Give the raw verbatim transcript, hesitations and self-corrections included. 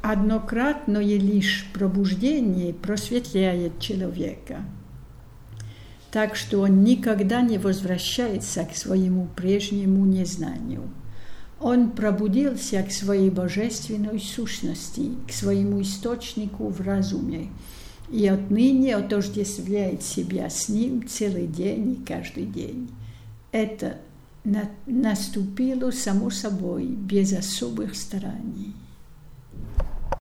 однократное лишь пробуждение просветляет человека, так что он никогда не возвращается к своему прежнему незнанию. Он пробудился к своей божественной сущности, к своему источнику в разуме, и отныне отождествляет себя с ним целый день и каждый день. Это наступило само собой, без особых стараний.